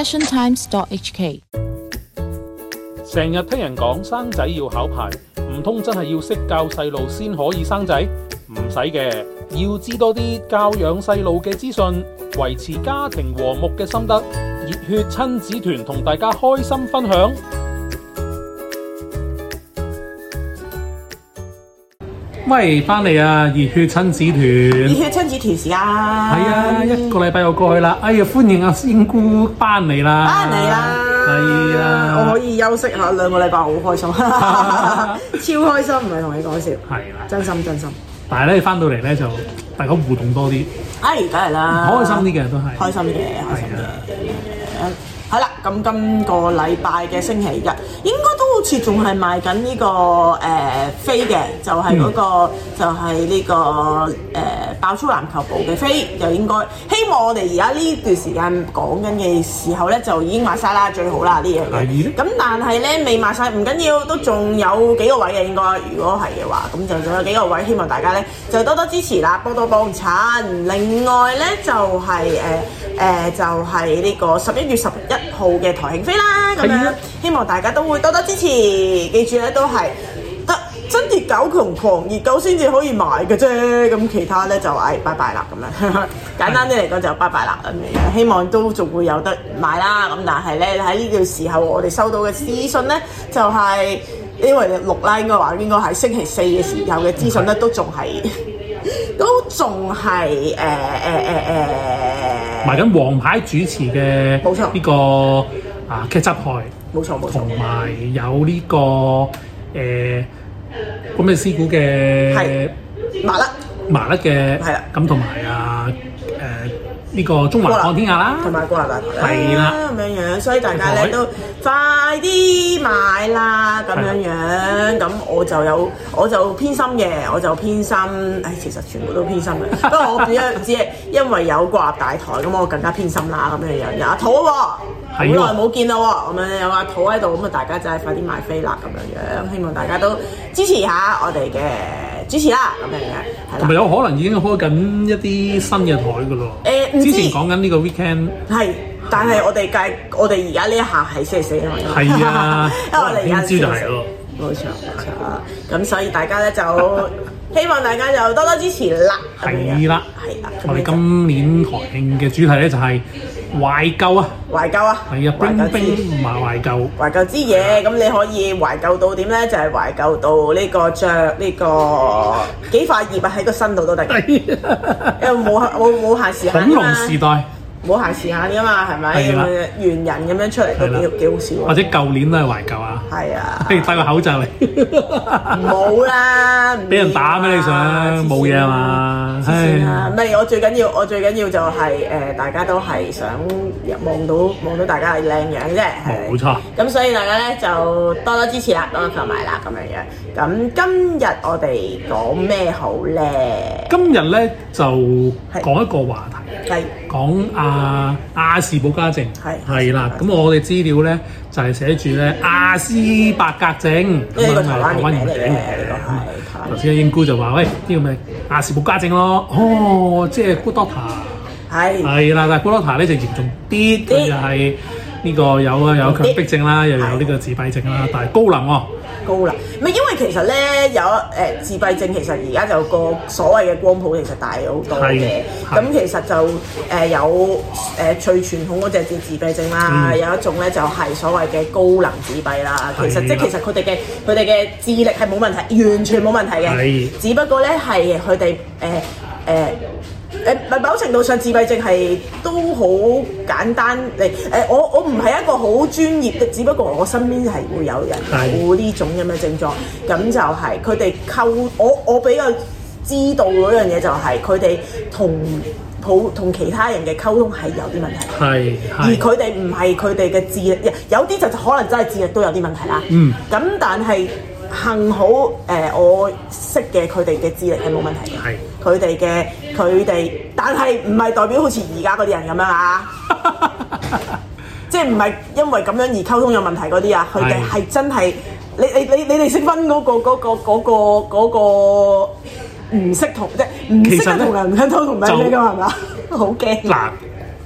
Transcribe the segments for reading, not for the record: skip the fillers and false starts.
passiontimes.hk。 成日聽人講生仔要考牌，唔通真係要識教細路先可以生仔？唔使嘅，要知多啲教養細路嘅資訊，維持家庭和睦嘅心得。熱血親子團同大家開心分享。喂，翻嚟啊！熱血親子團， 熱血親子團時間， 係啊，一個禮拜又過去啦。哎呀，歡迎阿仙姑翻嚟啦！係啊， 我可以休息下2個禮拜，好開心，超開心，唔係同你講笑， 係啦， 真心。 但係咧，翻到嚟咧就大家互動多啲， 梗係啦， 開心啲嘅都係， 開心嘅。係啦，咁今個禮拜嘅星期日應該都好似仲係賣緊呢個飛嘅，就係嗰個就係呢個爆粗籃球部嘅飛，就應該希望我哋而家呢段時間講緊嘅時候咧，就已經賣晒啦，最好啦呢樣嘢。咁但係咧未賣晒唔緊要，都仲有幾個位嘅應該。如果係嘅話，咁就仲有幾個位，希望大家咧就多多支持啦，多多幫襯。另外咧就係就係呢個11月11號嘅台慶飛啦，咁樣希望大家都會多多支持。記住咧，都係得真鐵狗窮狂熱狗先至可以買嘅啫。咁其他咧就拜拜啦，咁樣簡單啲嚟講就拜拜啦。咁樣希望都仲會有得買啦。咁但係咧喺呢個時候，我哋收到嘅資訊咧就係因為錄啦，應該係星期4嘅時候嘅資訊咧，都仲係賣緊王牌主持嘅冇錯呢個劇集台， 冇錯， 同埋有呢個咁嘅師傅嘅麻甩嘅， 係啦， 咁同埋呢個中華看天下啦， 同埋國立大台係啦， 咁樣，所以大家咧都快啲買啦，咁樣。咁我就偏心嘅，其實全部都偏心嘅。不過我只係因為有國立大台，咁我更加偏心啦，咁樣。有阿土喎，好耐冇見啦喎，咁樣有阿土喺度，咁啊大家真係快啲買飛啦，咁樣。希望大家都支持下我哋嘅主持啦，咁樣。 同埋有可能已經開緊一啲新嘅台㗎咯。之前講緊呢個 weekend 係，但係我哋而家呢一下係星期4啊嘛。 係啊， 因為我哋而家聽朝就係咯。 冇錯。咁所以大家咧就希望大家就多多支持啦。 係啦。我哋今年台慶嘅主題咧就係懷舊啊！係啊，冰麻懷舊。懷舊之夜，咁你可以懷舊到點咧？就係懷舊到呢個着呢個幾塊葉喺個身度都得嘅，因為冇限時限啊嘛。 恐龍時代冇限時限㗎嘛，係咪？猿人咁樣出嚟都幾好笑。 或者舊年都係懷舊啊。 係啊。 不如戴個口罩嚟。 冇啦。 俾人打咩？你想冇嘢啊嘛？ 唔係，我最緊要就係大家都係想望到大家係靚樣啫。 冇錯。 咁所以大家咧就多多支持啦，多多購買啦，咁樣。咁今日我哋講咩好咧？ 今日咧就講一個話題，係講亞氏保加症，係啦。咁我哋資料咧就係寫住咧亞斯伯格症， 呢個台灣名嚟嘅。 頭先阿英姑就話：喂，呢個咪亞氏保加症咯。哦，即係 Good Doctor。係啦，但係 Good Doctor 咧就嚴重啲，佢就係呢個有強迫症啦，又有呢個自閉症啦，但係高能喎。 唔係因為其實咧有自閉症，其實而家就個所謂嘅光譜其實大好多嘅。咁其實就有最傳統嗰隻自閉症啦，有一種咧就係所謂嘅高能自閉啦。其實佢哋嘅智力係冇問題，完全冇問題嘅。只不過咧係佢哋某程度上自閉症係都好簡單。我唔係一個好專業嘅，只不過我身邊係會有人有呢種咁嘅症狀。咁就係佢哋我比較知道嗰樣嘢就係佢哋同其他人嘅溝通係有啲問題。而佢哋唔係佢哋嘅智力，有啲就可能真係智力都有啲問題啦。咁但係幸好我識嘅佢哋嘅智力係冇問題嘅。佢哋，但係唔係代表好似而家嗰啲人咁樣啊！即係唔係因為咁樣而溝通有問題嗰啲啊？佢哋係真係你哋識分嗰個唔識同即係唔識得同人溝通同咩㗎係嘛？好驚！ 嗱，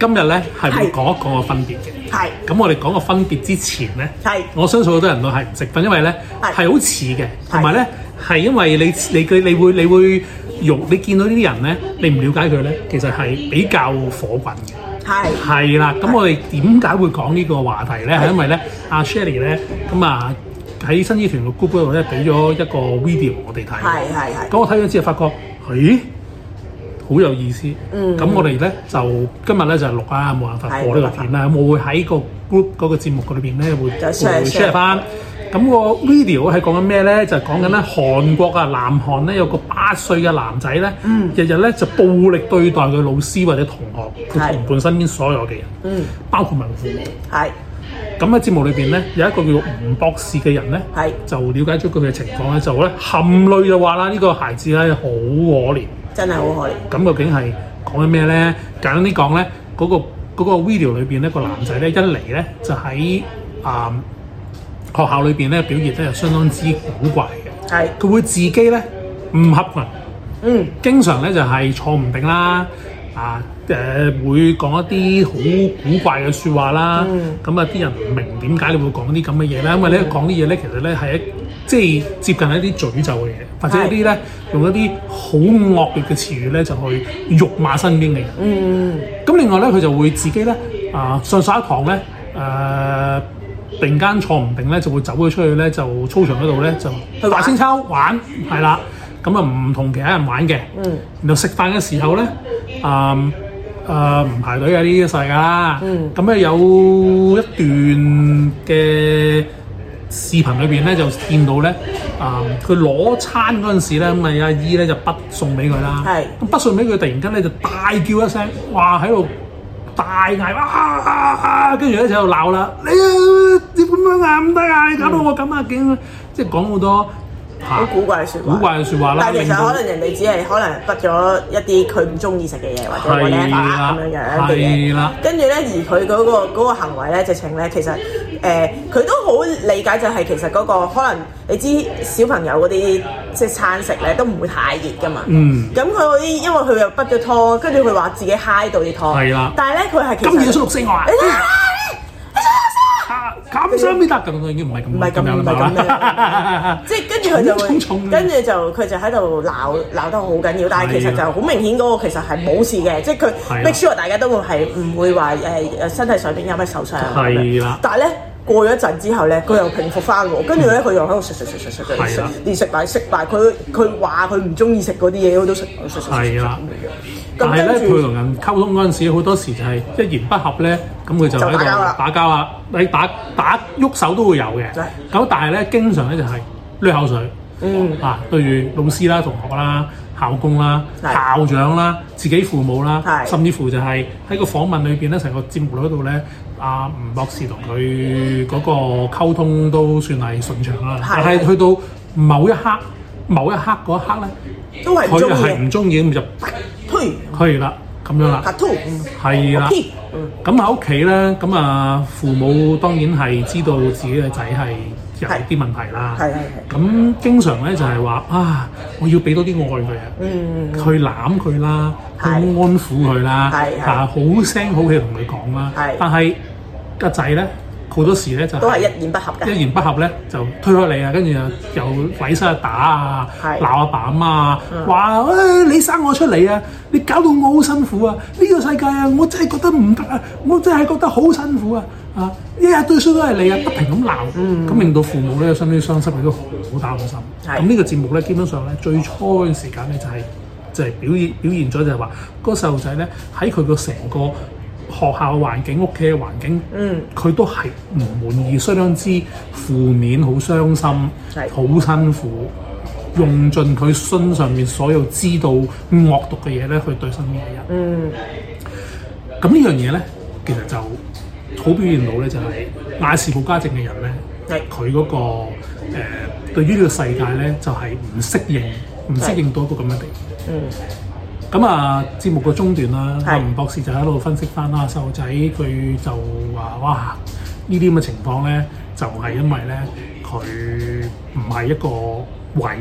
今日咧係會講一講個分別嘅。 係。 咁我哋講個分別之前咧，我相信好多人都係唔識分，因為咧係好似嘅，同埋咧係因為你會用你見到呢啲人咧，你唔了解佢咧，其實係比較火滾嘅。係啦，咁我哋點解會講呢個話題咧？係因為咧阿 Shelly 咧咁啊喺新醫團個 group 嗰度咧俾咗一個 video 我哋睇。係。咁我睇咗之後發覺，咦？好有意思，咁我哋咧就今日咧就錄啊，冇辦法播呢個片啦。咁我會喺個 group 嗰個節目裏邊咧會 share 翻。咁個 video 係講緊咩咧？就係講緊咧韓國啊，南韓咧有個8歲嘅男仔咧，日日咧就暴力對待佢老師或者同學，佢同伴身邊所有嘅人，包括埋父母。咁喺節目裏邊咧有一個叫做吳博士嘅人咧，就了解咗佢嘅情況咧，就咧含淚就話啦：呢個孩子咧好可憐。真係好可憐。咁究竟係講緊咩咧？簡單啲講咧，嗰個 video 裏邊咧，個男仔咧一嚟咧就喺學校裏邊咧表現咧係相當之古怪嘅。佢會自己咧唔合群。經常咧就係坐唔定啦。會講一啲好古怪嘅説話啦。咁啊啲人唔明點解你會講啲咁嘅嘢咧？因為你講啲嘢咧，其實咧係即係接近一啲詛咒嘅嘢，或者一啲咧用一啲好惡劣嘅詞語咧就去辱罵身邊嘅人。咁另外咧佢就會自己咧上一堂咧突然間坐唔定咧，就會走咗出去咧，就操場嗰度咧就去畫星抽玩，係啦。咁啊唔同其他人玩嘅。然後食飯嘅時候咧唔排隊嘅呢啲世界啦。咁咧有一段嘅視頻裏邊咧就見到咧，佢攞餐嗰陣時咧，咁啊阿姨咧就筆送俾佢啦。咁筆送俾佢，突然間咧就大叫一聲，哇喺度大嗌跟住咧就喺度鬧啦！你點咁樣啊？唔得啊！你搞到我咁啊！勁即係講好多好古怪嘅説話啦。但係其實可能人哋只係可能筆咗一啲佢唔中意食嘅嘢，或者whatever咁樣嘅嘢。跟住咧，而佢嗰個行為咧，直情咧，其實佢都好理解，就係其實嗰個可能你知小朋友嗰啲即係餐食咧都唔會太熱㗎嘛。咁佢嗰啲因為佢又筆咗拖，跟住佢話自己揩到啲拖。但係咧佢係其實今年出6星我話。咁相比得咁，已經唔係咁樣啦。即係跟住佢就會，跟住就佢就喺度鬧得好緊要，但係其實就好明顯嗰個其實係冇事嘅，即係佢 make sure 大家都會係唔會話身體上邊有咩受傷。但係咧過咗一陣之後咧，佢又平復翻喎，跟住咧佢又喺度食，連食埋佢話佢唔中意食嗰啲嘢，佢都食。但係咧，佢同人溝通嗰陣時，好多時就係一言不合咧，咁佢就喺度打交啦。你打喐手都會有嘅。咁但係咧，經常咧就係濺口水。對住老師啦、同學啦、校工啦、校長啦、自己父母啦，甚至乎就係喺個訪問裏邊咧，成個節目嗰度咧，阿吳博士同佢嗰個溝通都算係順暢啦。但係去到某一刻嗰一刻咧，都係佢係唔中意咁就推啦，咁樣啦，係啦。咁喺屋企咧，咁啊父母當然係知道自己嘅仔係有啲問題啦。咁經常咧就係話我要俾多啲愛佢啊，去攬佢啦，去安撫佢啦，好聲好氣同佢講啦。但係個仔咧好多時咧就都係一言不合嘅，一言不合咧就推開你啊，跟住又揮手打啊，鬧阿爸阿媽啊，話你生我出嚟啊，你搞到我好辛苦啊！呢個世界啊，我真係覺得唔得啊，我真係覺得好辛苦啊！一日對衰都係你啊，不停咁鬧，咁令到父母咧心啲傷心，亦都好擔心。咁呢個節目咧，基本上咧最初嘅時間咧就係表現咗就係話嗰個細路仔咧喺佢個成個學校環境、屋企嘅環境，佢都係唔滿意，相當之負面，好傷心，好辛苦，用盡佢身上面所有知道惡毒嘅嘢咧，去對身邊嘅人。咁呢樣嘢咧，其實就好表現到咧，就係亞氏保加症嘅人咧，佢嗰個對於呢個世界咧，就係唔適應到一個咁嘅地步。咁節目嘅中段啦，吳博士就喺度分析翻啦，細路仔佢就話：哇，呢啲咁嘅情況咧，就係因為咧佢唔係一個壞人，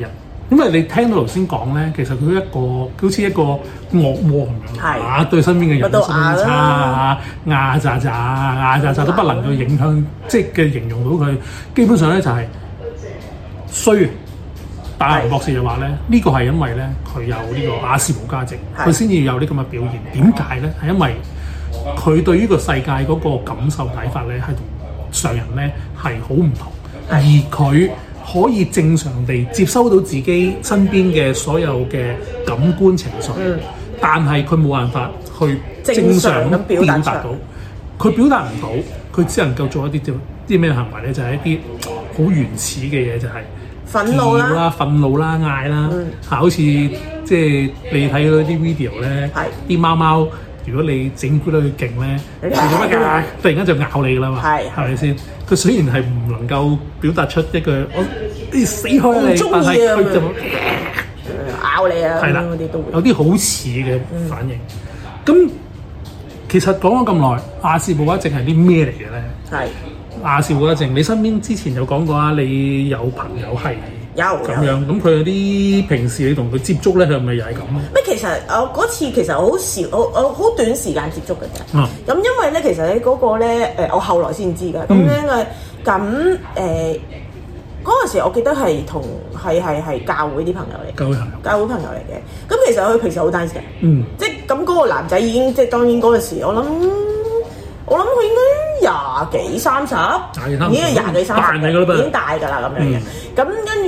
因為你聽到頭先講咧，其實佢好似一個惡魔咁樣，對身邊嘅人都差啊，牙咋都不能夠影響，即係嘅形容到佢。基本上咧就係衰。大雄博士就話咧，呢個係因為咧佢有呢個亞氏保加症，佢先至有呢咁嘅表現。點解咧？係因為佢對於個世界嗰個感受睇法咧，係同常人咧係好唔同，而佢可以正常地接收到自己身邊嘅所有嘅感官情緒，但係佢冇辦法去正常咁表達到。佢表達唔到，佢只能夠做一啲咩行為咧？就係一啲好原始嘅嘢，就係憤怒啦、 嗌啦，好似即係你睇到啲 video 咧，啲貓貓如果你整蠱得佢勁咧，你做乜㗎？突然間就咬你㗎啦嘛，係咪先？佢雖然係唔能夠表達出一句我死開你，但係佢就咬你啊， 係啦，有啲好似嘅反應。咁其實講咗咁耐，亞氏保加症係啲咩嚟嘅咧？係亞氏保加症，你身邊之前有講過啊？你有朋友係咁樣，咁佢有啲平時你同佢接觸咧，佢係咪又係咁咧？ 咩？其實我嗰次其實好少，我好短時間接觸嘅啫。咁因為咧，其實咧嗰個咧我後來先知㗎。咁咧咁嗰陣時，我記得係同係教會啲朋友嚟，教會朋友嚟嘅。咁其實佢平時好 nice 嘅，即係咁嗰個男仔已經即係當然嗰陣時，我諗佢應該20幾30，已經係20幾30，已經大㗎啦咁樣嘅。咁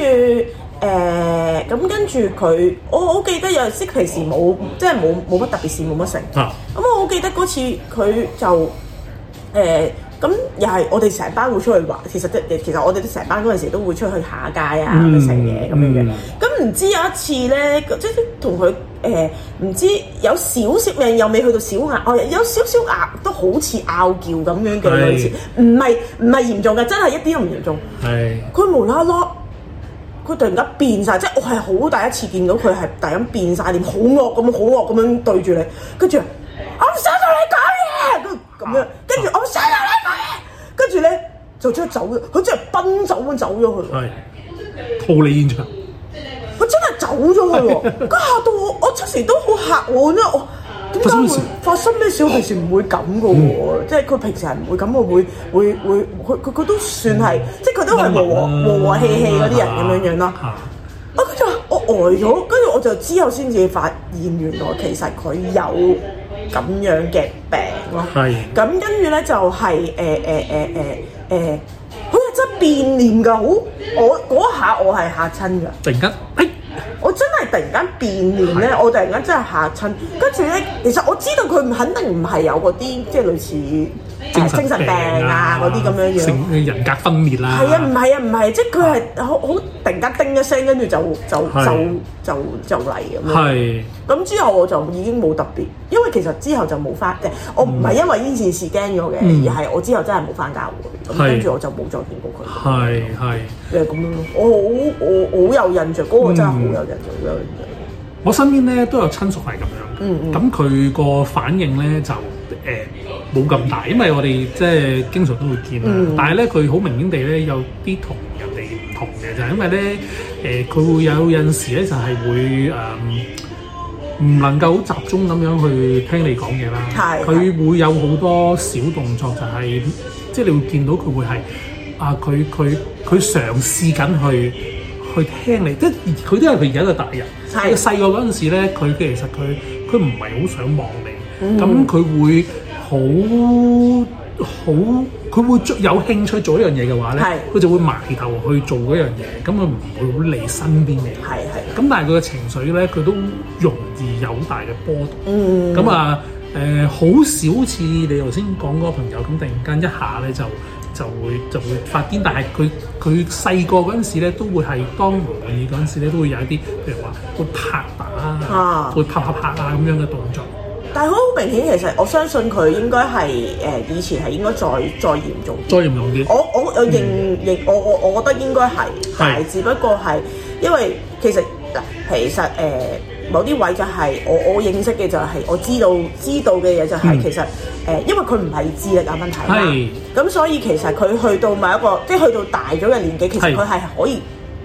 跟住佢，我好記得有陣時平時冇即係冇乜特別事，冇乜成。咁我好記得嗰次佢就咁又係我哋成班會出去玩，其實我哋都成班嗰陣時都會出去下街啊，食嘢咁樣嘅。咁唔知有一次咧，即係同佢唔知有少少命又未去到小拗，有少少拗都好似拗撬咁樣嘅類似，唔係嚴重嘅，真係一啲都唔嚴重。佢無啦啦，佢突然間變晒，即係我係好第一次見到佢係突然間變晒臉，好惡咁樣對住你，跟住我唔想同你講嘢，咁樣，跟住我唔想同你講嘢，跟住咧就出去走咗，佢真係奔走咁走咗去， 逃離現場。 佢真係走咗去喎，佢嚇到我出時都好嚇我，因為我點解會發生咩事？我平時唔會咁嘅喎，即係佢平時係唔會咁，我會佢都算係，即係佢都係和和氣氣嗰啲人咁樣樣啦。跟住我呆咗，跟住我就之後先至發現原來其實佢有咁樣嘅病咯。咁跟住咧就係佢係真變臉㗎，我嗰下我係嚇親㗎。突然間，我真係突然間變臉咧，我突然間真係嚇親。跟住咧，其實我知道佢肯定唔係有嗰啲即係類似精神病啊嗰啲咁樣樣， 人格分裂啦。 係啊，唔係，即係佢係好突然間叮一聲，跟住就嚟咁樣。咁之後我就已經冇特別，因為其實之後就冇翻，即係我唔係因為呢件事驚咗嘅，而係我之後真係冇翻教會，咁跟住我就冇再見過佢。係咁樣咯。我好有印象，嗰個真係好有印象。 我身邊咧都有親屬係咁樣，咁佢個反應咧就冇咁大，因為我哋即係經常都會見啦。但係咧佢好明顯地咧有啲同人哋唔同嘅，就係因為咧佢會有陣時咧就係會唔能夠好集中咁樣去聽你講嘢啦。佢會有好多小動作，就係即係你會見到佢會係佢嘗試緊去聽你，即係佢都係佢而家一個大人。佢細個嗰陣時咧，佢其實佢唔係好想望你，咁佢會佢會有興趣做一樣嘢嘅話咧，佢就會埋頭去做嗰樣嘢，咁佢唔會好理身邊嘅人。咁但係佢嘅情緒咧，佢都容易有大嘅波動。咁好少似你頭先講嗰個朋友咁，突然間一下咧就會發癲，但係佢細個嗰陣時咧，都會係當唔滿意嗰陣時咧，都會有一啲譬如話會拍打啊，會拍啊咁樣嘅動作。 但係好明顯，其實我相信佢應該係以前係應該再嚴重啲。我覺得應該係，但係只不過係因為其實某啲位就係我認識嘅就係我知道嘅嘢就係其實因為佢唔係智力有問題啦，咁所以其實佢去到某一個即係去到大咗嘅年紀，其實佢係可以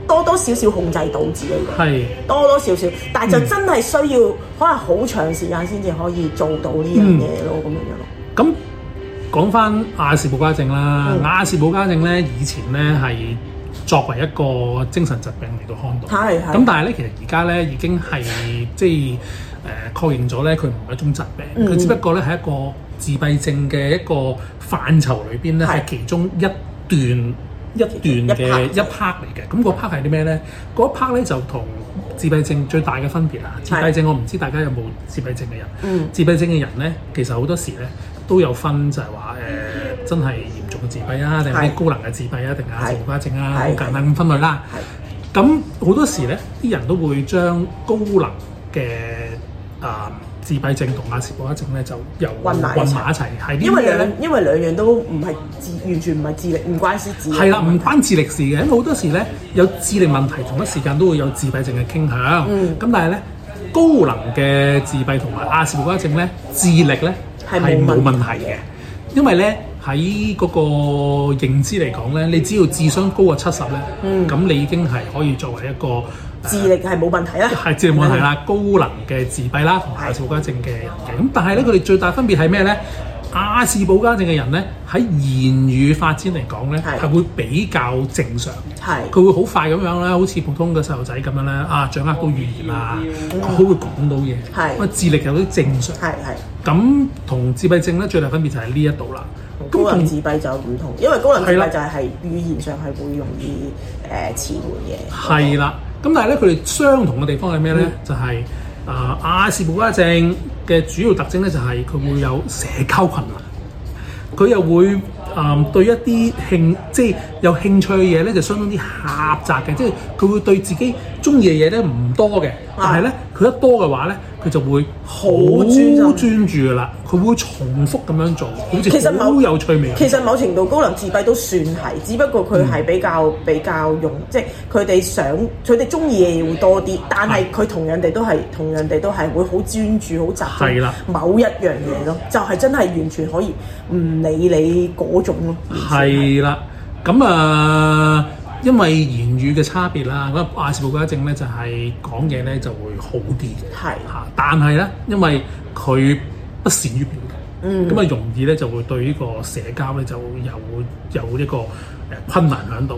多多少少控制到自己嘅， 係多多少少，但係就真係需要可能好長時間先至可以做到呢樣嘢咯，咁樣咯。 咁講翻亞氏保加症啦，亞氏保加症咧以前咧係作為一個精神疾病嚟到看待，咁但係咧其實而家咧已經係即係確認咗咧佢唔係一種疾病，佢只不過咧係一個自閉症嘅一個範疇裏邊咧係其中一段嘅一 part 嚟嘅。咁個 part 係啲咩咧？嗰 part 咧就同自閉症最大嘅分別啊！自閉症我唔知大家有冇自閉症嘅人，自閉症嘅人咧其實好多時咧都有分，就係話真係嚴重嘅自閉啊，定係高能嘅自閉啊，定係亞氏保加症啊，好簡單咁分類啦。咁好多時咧，啲人都會將高能嘅自閉症同亞氏保加症咧就又混埋一齊，係因為兩樣都唔係完全唔係智力，唔關事智力。 係啦，唔關智力事嘅，因為好多時咧有智力問題，同一時間都會有自閉症嘅傾向。咁但係咧高能嘅自閉同埋亞氏保加症咧，智力咧係冇問題嘅，因為咧喺嗰個認知嚟講咧，你只要智商高過70咧，咁你已經係可以作為一個智力係冇問題啦， 係智力冇問題啦，高能嘅自閉啦同亞氏保加症嘅人嘅。咁但係咧佢哋最大分別係咩咧？亞氏保加症嘅人咧喺言語發展嚟講咧係會比較正常，佢會好快咁樣咧，好似普通嘅細路仔咁樣咧掌握到語言啊，佢會講到嘢，咁智力有啲正常。咁同自閉症咧最大分別就係呢一度啦。 高能自閉就唔同，因為高能自閉就係語言上係會容易遲緩嘅。 係啦，咁但係咧佢哋相同嘅地方係咩咧？就係亞氏保加症嘅主要特徵咧就係佢會有社交困難，佢又會對一啲即係有興趣嘅嘢咧就相當啲狹窄嘅，即係佢會對自己中意嘅嘢咧唔多嘅，但係咧佢一多嘅話咧佢就會好專注噶啦，佢會重複咁樣做，好似好有趣味。 其實某程度高能自閉都算係，只不過佢係比較即係佢哋中意嘅嘢會多啲，但係佢同人哋都係會好專注、好集中某一樣嘢咯，就係真係完全可以唔理你嗰種咯。 係啦，咁因為言語嘅差別啦，咁亞氏保加症咧就係講嘢咧就會好啲嘅，但係咧因為佢不善於表達，咁容易咧就會對呢個社交咧就有一個困難喺度。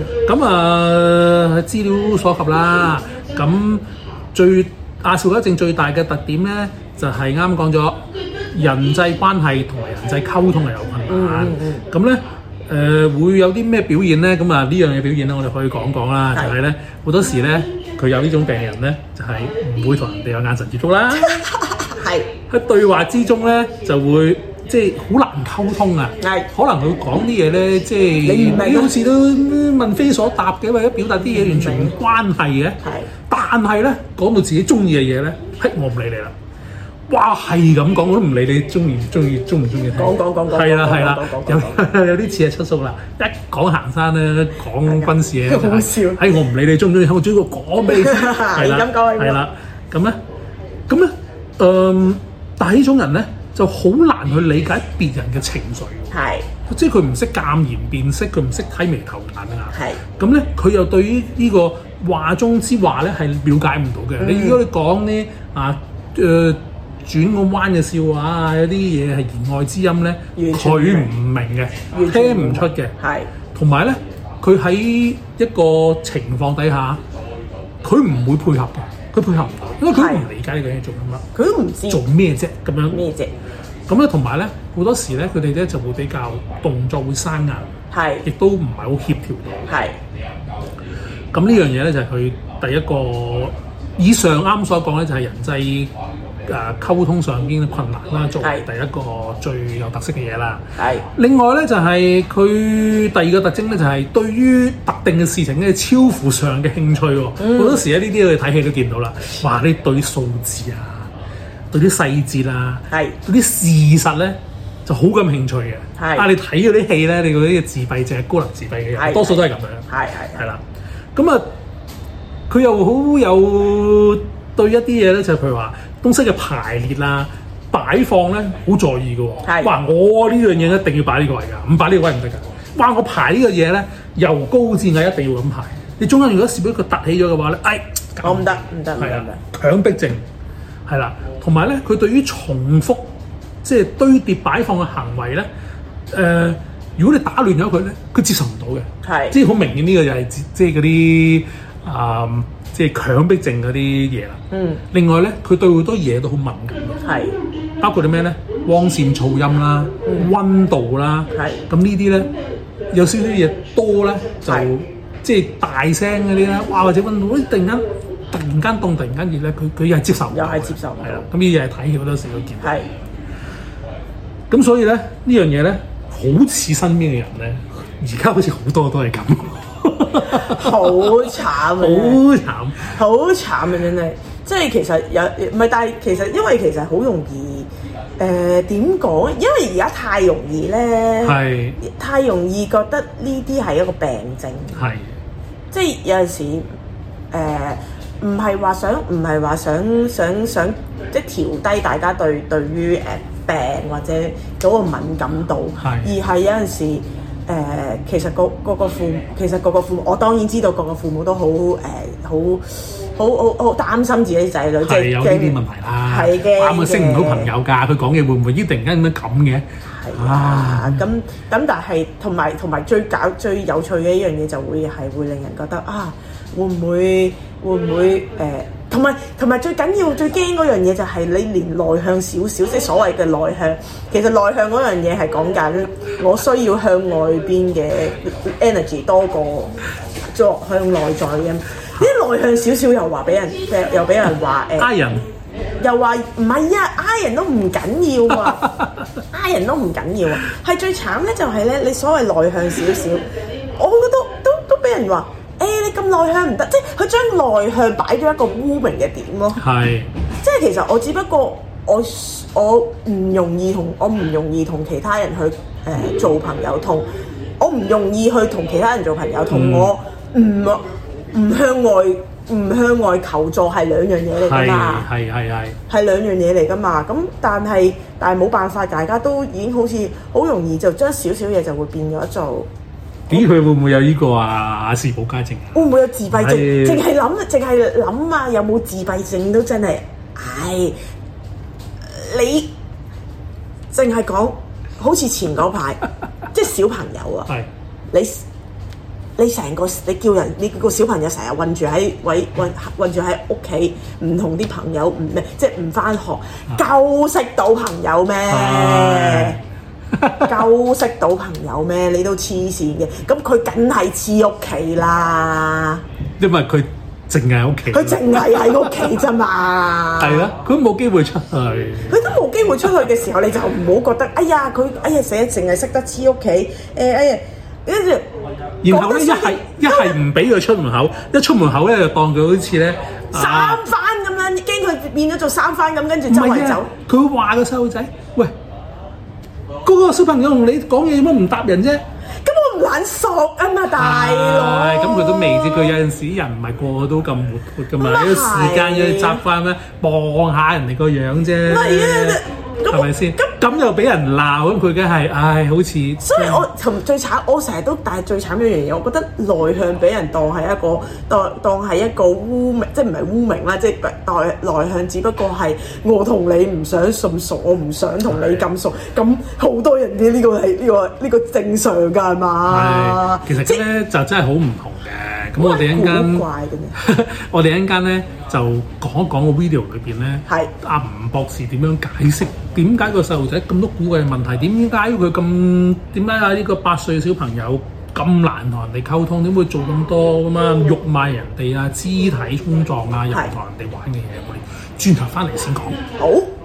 咁資料所及啦，咁亞氏保加症最大嘅特點咧就係啱講咗人際關係同埋人際溝通係有困難，咁咧。會有啲咩表現咧？咁呢樣嘢表現咧，我哋可以講講啦。就係咧，好多時咧，佢有呢種病人咧，就係唔會同人哋有眼神接觸啦。喺對話之中咧，就會即係好難溝通啊。可能佢講啲嘢咧，即係你好似都問非所答嘅，或者表達啲嘢完全冇關係嘅。但係咧，講到自己中意嘅嘢咧，我唔理你啦。哇，係咁講，我都唔理你中唔中意聽。講，係啦，有啲似係七叔啦。一講行山咧，講軍事嘢， 好笑。 我唔理你中唔中意聽，我主要講俾你聽。係啦，咁咧，但係呢種人咧就好難去理解別人嘅情緒。即係佢唔識鑑言辨色，佢唔識睇眉頭眼啊。咁咧，佢又對於呢個話中之話咧係了解唔到嘅。如果你講呢轉個彎嘅笑話啊，有啲嘢係言外之音咧，佢唔明嘅，聽唔出嘅。同埋咧，佢喺一個情況底下，佢唔會配合嘅，佢配合唔到，因為佢唔理解你嘅嘢做緊乜， 佢都唔知做咩啫咁樣。 咩啫？ 咁咧，同埋咧，好多時咧，佢哋咧就會比較動作會生硬，亦都唔係好協調到。咁呢樣嘢咧就係佢第一個以上啱所講咧，就係人際溝通上邊嘅困難啦，作為第一個最有特色嘅嘢啦。另外咧就係佢第二個特徵咧，就係對於特定嘅事情咧超乎常嘅興趣喎。好多時咧呢啲我哋睇戲都見到啦。哇！你對數字啊，對啲細節啊，對啲事實咧就好感興趣嘅。你睇嗰啲戲咧，你嗰啲自閉症、高能自閉嘅人，多數都係咁樣。係啦。咁佢又好有對一啲嘢咧，就譬如話東西嘅排列啦、擺放咧，好在意嘅喎。哇！我呢樣嘢一定要擺呢個位㗎，唔擺呢個位唔得㗎。哇！我排呢個嘢咧，由高至矮一定要咁排。 你中間如果攝到佢凸起咗嘅話咧， 我唔得， 係啊，強迫症係啦，同埋咧佢對於重複即係堆疊擺放嘅行為咧，如果你打亂咗佢咧，佢接受唔到嘅， 係即係好明顯呢個就係即係嗰啲即係強迫症嗰啲嘢啦。另外咧，佢對好多嘢都好敏感嘅， 係包括啲咩咧？光線、噪音啦、溫度啦，咁呢啲咧有少少嘢多咧，就即係大聲嗰啲咧，哇或者溫度，突然間凍，突然間熱咧，佢又係接受唔到， 又係接受唔到， 係啦。咁呢啲嘢係睇好多時都見到。 係。 咁所以咧呢樣嘢咧，好似身邊嘅人咧，而家好似好多都係咁。 好慘啊！好慘啊！真係，即係其實有唔係，但係其實因為其實好容易點講？因為而家太容易咧，太容易覺得呢啲係一個病症。係，即係有陣時唔係話想即係調低大家對於病或者嗰個敏感度，而係有陣時。其實個個父母，我當然知道個個父母都好擔心自己仔女，即係有呢啲問題啦。係嘅，啱啊，識唔到朋友㗎，佢講嘢會唔會突然間咁嘅？ 係啊，咁但係同埋最有趣嘅一樣嘢就會令人覺得會唔會同埋最緊要最驚嗰樣嘢就係你連內向少少，即係所謂嘅內向，其實內向嗰樣嘢係講緊我需要向外邊嘅 energy 多過向內在嘅。啲內向少少又俾人話人又話唔係啊，I人都唔緊要啊，I人都唔緊要啊，係最慘咧就係咧你所謂內向少少，我覺得都俾人話。你咁內向唔得，即係佢將內向擺咗一個污名嘅點咯。係，即係其實我只不過我唔容易同其他人去做朋友，我唔容易去同其他人做朋友，同我唔向外求助係兩樣嘢嚟㗎嘛。係兩樣嘢嚟㗎嘛。咁但係冇辦法，大家都已經好似好容易就將少少嘢就會變咗做。 咦，佢會唔會有呢個視保家症？ 會唔會有自閉症？淨係諗啊！有冇自閉症都真係，你淨係講好似前嗰排，即係小朋友啊！你成個你叫個小朋友成日韞住喺屋企，唔同啲朋友即係唔返學，夠識到朋友咩？夠識到朋友咩？你都黐線嘅，咁佢梗係黐屋企啦。因為佢淨係屋企，佢淨係喺屋企啫嘛。係啦，佢都冇機會出去。佢都冇機會出去嘅時候，你就唔好覺得成日淨係識得黐屋企。跟住，然後咧一係唔俾佢出門口，一出門口咧就當佢好似咧三番咁樣，驚佢變咗做三番咁，跟住周圍走。佢會話個細路仔，喂。嗰個小朋友同你講嘢，點解唔答人啫？咁我唔懶熟啊嘛，大佬。咁佢都未知，佢有陣時人唔係個個都咁活潑噶嘛，有時間要習慣咩？望下人哋個樣啫。係咪先？咁又俾人鬧，咁佢梗係，好似。所以我最慘，我成日都，但係最慘一樣嘢，我覺得內向俾人當係一個污名，即係唔係污名啦，即係內向，只不過係我同你唔想咁熟，我唔想同你咁熟，咁好多人嘅呢個係呢個正常㗎係嘛？係，其實咧就真係好唔同嘅。咁我哋一陣間咧就講一講個 video 裏邊咧，阿吳博士點樣解釋點解個細路仔咁多古怪嘅問題，點解呢個8歲嘅小朋友咁難同人哋溝通，點會做咁多咁啊辱罵人哋啊、肢體衝撞啊，又同人哋玩嘅嘢，我哋轉頭翻嚟先講。好。